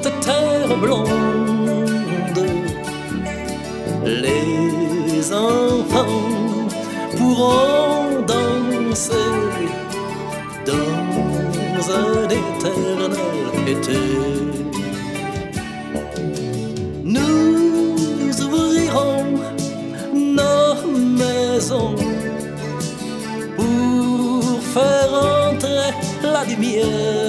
cette terre blonde. Les enfants pourront danser dans un éternel été. Nous ouvrirons nos maisons pour faire entrer la lumière.